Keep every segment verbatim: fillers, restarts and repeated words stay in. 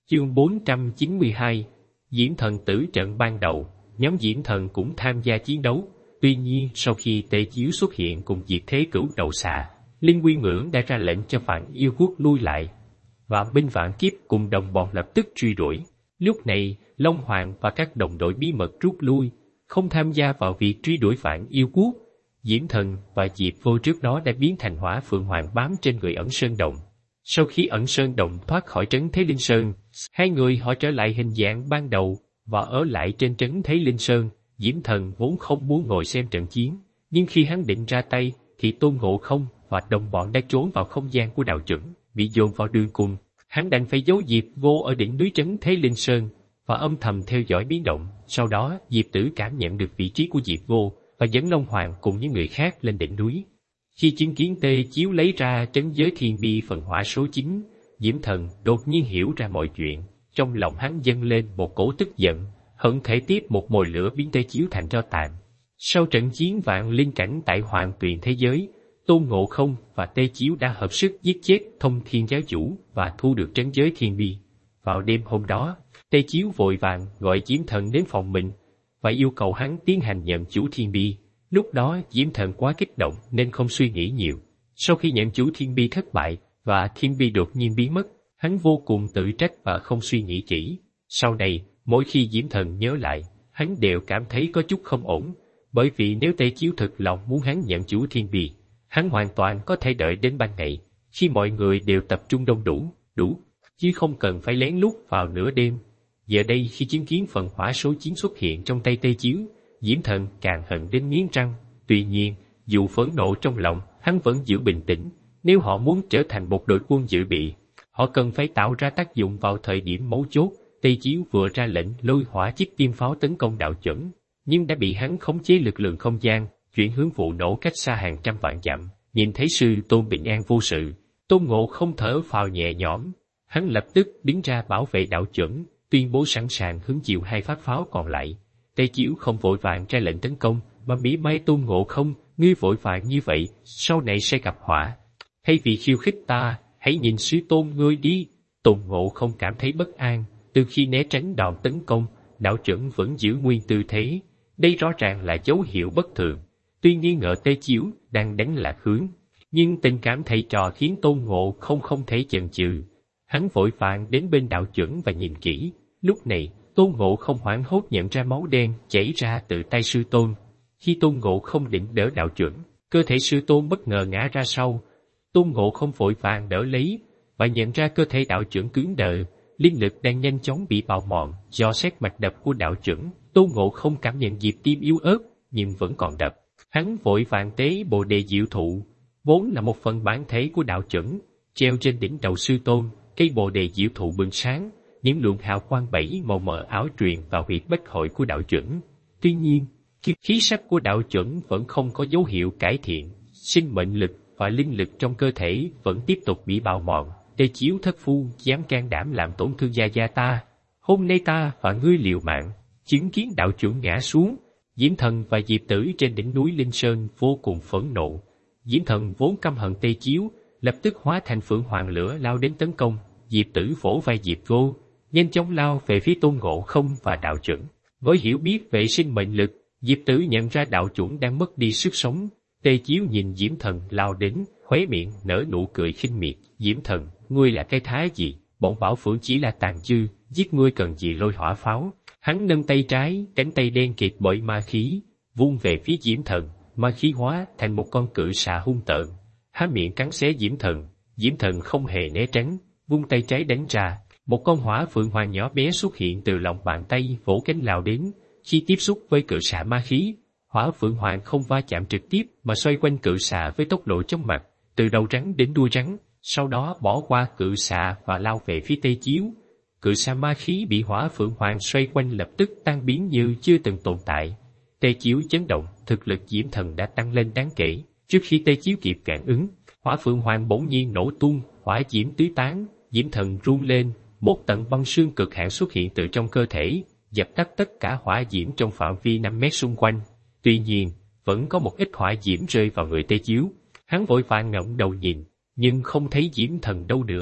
Chương bốn trăm chín mươi hai, Diễm Thần tử trận ban đầu, nhóm Diễm Thần cũng tham gia chiến đấu. Tuy nhiên, sau khi Tề Chiếu xuất hiện cùng Diệt Thế Cửu đầu xạ, Linh Quy Ngưỡng đã ra lệnh cho Vạn Yêu Quốc lui lại, và binh Vạn Kiếp cùng đồng bọn lập tức truy đuổi. Lúc này, Long Hoàng và các đồng đội bí mật rút lui, không tham gia vào việc truy đuổi Vạn Yêu Quốc. Diễm Thần và Diệp Vô trước đó đã biến thành Hỏa Phượng Hoàng bám trên người Ẩn Sơn Đồng. Sau khi Ẩn Sơn Đồng thoát khỏi trấn Thế Linh Sơn, hai người họ trở lại hình dạng ban đầu và ở lại trên trấn Thế Linh Sơn. Diễm Thần vốn không muốn ngồi xem trận chiến, nhưng khi hắn định ra tay, thì Tôn Ngộ Không và đồng bọn đã trốn vào không gian của đạo chuẩn, bị dồn vào đường cùng. Hắn đành phải giấu Diệp Vô ở đỉnh núi trấn Thế Linh Sơn và âm thầm theo dõi biến động. Sau đó, Diệp Tử cảm nhận được vị trí của Diệp Vô và dẫn Long Hoàng cùng những người khác lên đỉnh núi. Khi chứng kiến Tề Chiếu lấy ra trấn giới thiên bi phần hỏa số chín, Diễm Thần đột nhiên hiểu ra mọi chuyện. Trong lòng hắn dâng lên một cổ tức giận, hận thể tiếp một mồi lửa biến Tề Chiếu thành tro tàn. Sau trận chiến vạn linh cảnh tại Hoàng Tuyền thế giới, Tôn Ngộ Không và Tề Chiếu đã hợp sức giết chết Thông Thiên giáo chủ và thu được trấn giới thiên bi. Vào đêm hôm đó, Tề Chiếu vội vàng gọi Diễm Thần đến phòng mình và yêu cầu hắn tiến hành nhận chủ thiên bi. Lúc đó Diễm Thần quá kích động nên không suy nghĩ nhiều. Sau khi nhận chủ thiên bi thất bại và thiên bi đột nhiên biến mất, hắn vô cùng tự trách và không suy nghĩ kỹ. Sau này, mỗi khi Diễm Thần nhớ lại, hắn đều cảm thấy có chút không ổn, bởi vì nếu Tề Chiếu thực lòng muốn hắn nhận chủ thiên bi, hắn hoàn toàn có thể đợi đến ban ngày, khi mọi người đều tập trung đông đủ, đủ, chứ không cần phải lén lút vào nửa đêm. Giờ đây khi chứng kiến phần hỏa số chín xuất hiện trong tay Tề Chiếu, Diễm Thần càng hận đến nghiến răng. Tuy nhiên, dù phẫn nộ trong lòng, hắn vẫn giữ bình tĩnh. Nếu họ muốn trở thành một đội quân dự bị, họ cần phải tạo ra tác dụng vào thời điểm mấu chốt. Tề Chiếu vừa ra lệnh lôi hỏa chiếc tiêm pháo tấn công đạo chuẩn, nhưng đã bị hắn khống chế lực lượng không gian, chuyển hướng vụ nổ cách xa hàng trăm vạn dặm. Nhìn thấy sư tôn bình an vô sự, Tôn Ngộ Không thở phào nhẹ nhõm. Hắn lập tức đứng ra bảo vệ đạo chuẩn, tuyên bố sẵn sàng hứng chịu hai phát pháo còn lại. Tề Chiếu không vội vàng ra lệnh tấn công, mà mỉa mai Tôn Ngộ Không, ngươi vội vàng như vậy, sau này sẽ gặp họa. Thay vì khiêu khích ta, hãy nhìn sư tôn ngươi đi. Tôn Ngộ Không cảm thấy bất an. Từ khi né tránh đòn tấn công, đạo chuẩn vẫn giữ nguyên tư thế. Đây rõ ràng là dấu hiệu bất thường. Tuy nghi ngờ Tề Chiếu đang đánh lạc hướng, nhưng tình cảm thầy trò khiến Tôn Ngộ Không không thể chần chừ. Hắn vội vàng đến bên đạo chuẩn và nhìn kỹ. Lúc này, Tôn Ngộ Không hoảng hốt nhận ra máu đen chảy ra từ tay sư tôn. Khi Tôn Ngộ Không định đỡ đạo chuẩn, cơ thể sư tôn bất ngờ ngã ra sau. Tôn Ngộ Không vội vàng đỡ lấy và nhận ra cơ thể đạo chuẩn cứng đờ, linh lực đang nhanh chóng bị bào mòn do xét mạch đập của đạo chuẩn. Tôn Ngộ Không cảm nhận nhịp tim yếu ớt nhưng vẫn còn đập. Hắn vội vàng tế Bồ Đề Diệu Thụ, vốn là một phần bản thể của đạo chuẩn, treo trên đỉnh đầu sư tôn. Cây Bồ Đề Diệu Thụ bừng sáng, những luồng hào quang bảy màu mờ ảo truyền vào huyệt bách hội của đạo chuẩn. Tuy nhiên, khí sắc của đạo chuẩn vẫn không có dấu hiệu cải thiện, sinh mệnh lực và linh lực trong cơ thể vẫn tiếp tục bị bào mòn. Tề Chiếu thất phu dám can đảm làm tổn thương gia gia ta, hôm nay ta và ngươi liều mạng. Chứng kiến đạo chuẩn ngã xuống, Diễm Thần và Diệp Tử trên đỉnh núi Linh Sơn vô cùng phẫn nộ. Diễm Thần vốn căm hận Tề Chiếu, lập tức hóa thành phượng hoàng lửa lao đến tấn công. Diệp Tử vỗ vai Diệp Vô, nhanh chóng lao về phía Tôn Ngộ Không và đạo chuẩn. Với hiểu biết về sinh mệnh lực, Diệp Tử nhận ra đạo chuẩn đang mất đi sức sống. Tề Chiếu nhìn Diễm Thần lao đến, khóe miệng nở nụ cười khinh miệt. Diễm Thần, ngươi là cái thá gì? Bọn bảo phượng chỉ là tàn dư, giết ngươi cần gì lôi hỏa pháo? Hắn nâng tay trái, cánh tay đen kịt bởi ma khí, vung về phía Diễm Thần, ma khí hóa thành một con cự xà hung tợn, há miệng cắn xé Diễm Thần. Diễm Thần không hề né tránh, vung tay trái đánh ra. Một con hỏa phượng hoàng nhỏ bé xuất hiện từ lòng bàn tay, vỗ cánh lao đến. Khi tiếp xúc với cự xà ma khí, hỏa phượng hoàng không va chạm trực tiếp mà xoay quanh cự xà với tốc độ chóng mặt, từ đầu rắn đến đuôi rắn, sau đó bỏ qua cự xà và lao về phía Tề Chiếu. Cự xà ma khí bị hỏa phượng hoàng xoay quanh lập tức tan biến như chưa từng tồn tại. Tề Chiếu chấn động, thực lực Diễm Thần đã tăng lên đáng kể. Trước khi Tề Chiếu kịp phản ứng, hỏa phượng hoàng bỗng nhiên nổ tung, hỏa diễm tứ tán. Diễm Thần run lên, một tận băng xương cực hạn xuất hiện từ trong cơ thể, dập tắt tất cả hỏa diễm trong phạm vi năm mét xung quanh. Tuy nhiên, vẫn có một ít hỏa diễm rơi vào người Tề Chiếu. Hắn vội vàng ngẩng đầu nhìn, nhưng không thấy Diễm Thần đâu nữa.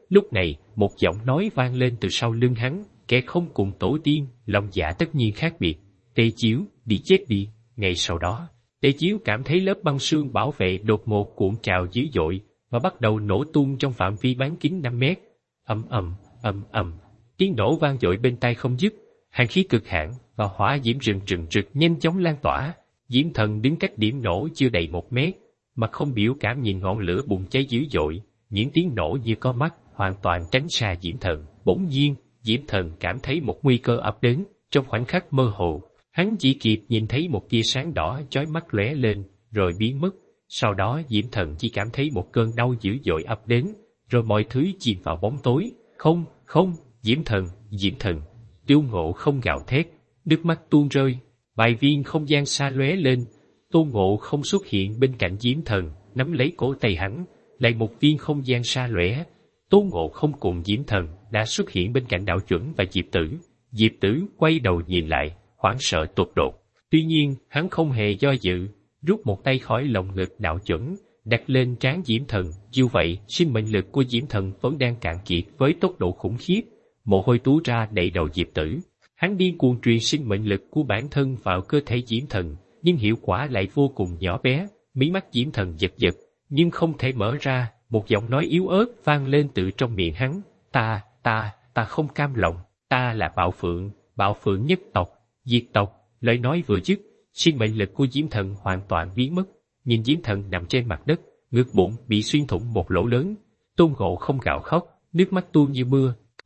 Lúc này, một giọng nói vang lên từ sau lưng hắn, kẻ không cùng tổ tiên, lòng dạ tất nhiên khác biệt. Tề Chiếu, đi chết đi. Ngay sau đó, Tề Chiếu cảm thấy lớp băng sương bảo vệ đột ngột cuộn trào dữ dội và bắt đầu nổ tung trong phạm vi bán kính năm mét. Ầm ầm, ầm ầm, tiếng nổ vang dội bên tai không dứt, hàn khí cực hạn và hỏa diễm rừng rừng rực nhanh chóng lan tỏa. Diễm Thần đứng cách điểm nổ chưa đầy một mét, mà không biểu cảm nhìn ngọn lửa bùng cháy dữ dội, những tiếng nổ như có mắt, hoàn toàn tránh xa Diễm Thần. Bỗng nhiên, Diễm Thần cảm thấy một nguy cơ ập đến, trong khoảnh khắc mơ hồ, hắn chỉ kịp nhìn thấy một tia sáng đỏ chói mắt lóe lên, rồi biến mất. Sau đó Diễm Thần chỉ cảm thấy một cơn đau dữ dội ập đến, rồi mọi thứ chìm vào bóng tối. Không, không, Diễm Thần, Diễm Thần. Tiêu Ngộ không gào thét, nước mắt tuôn rơi, vài viên không gian xa lóe lên. Tôn Ngộ không xuất hiện bên cạnh Diễm Thần, nắm lấy cổ tay hắn, lại một viên không gian xa lóe. Tôn Ngộ không cùng Diễm Thần đã xuất hiện bên cạnh Đạo Chuẩn và Diệp Tử. Diệp Tử quay đầu nhìn lại, hoảng sợ tột độ. Tuy nhiên, hắn không hề do dự, rút một tay khỏi lồng ngực Đạo Chuẩn, đặt lên trán Diễm Thần. Dù vậy, sinh mệnh lực của Diễm Thần vẫn đang cạn kiệt với tốc độ khủng khiếp. Mồ hôi túa ra đầy đầu Diệp Tử. Hắn điên cuồng truyền sinh mệnh lực của bản thân vào cơ thể Diễm Thần, nhưng hiệu quả lại vô cùng nhỏ bé. Mí mắt Diễm Thần giật giật, nhưng không thể mở ra. Một giọng nói yếu ớt vang lên từ trong miệng hắn. Ta, ta, ta không cam lòng. Ta là Bạo Phượng, Bạo Phượng nhất tộc, diệt tộc. Lời nói vừa dứt, sinh mệnh lực của Diễm Thần hoàn toàn biến mất. Nhìn Diễm Thần nằm trên mặt đất, ngực bụng bị xuyên thủng một lỗ lớn. Tôn Ngộ không gào khóc, nước mắt tuôn như mưa,